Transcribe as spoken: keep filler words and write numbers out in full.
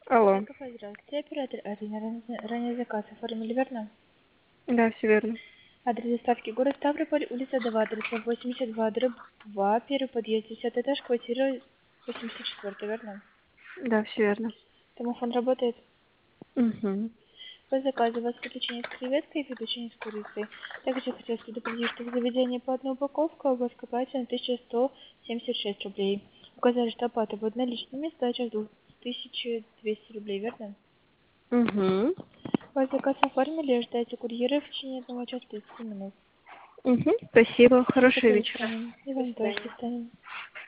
Алло. Яков, здравствуйте. Оператор Арина. Ранее ранее заказ оформили, верно? Да, все верно. Адрес доставки город Ставрополь, улица два, адреса восемьдесят два, дробь два, первый подъезд, десятый этаж, квартира восемьдесят четыре, верно? Да, все верно. Домофон работает. Угу. По заказу у вас печенье с креветкой и печенье с курицей. Также хотелось предупредить, что в заведении по одной упаковке у вас копается на тысяча сто семьдесят шесть рублей. Указали, что оплата будет наличными, сдача тысяча двести рублей, верно? Угу. Ваш заказ оформили, ждайте курьера в течение одного часа тридцати минут. Угу. Спасибо. Спасибо Хорошего за вечера. внимание. И До вам тоже. До свидания. свидания.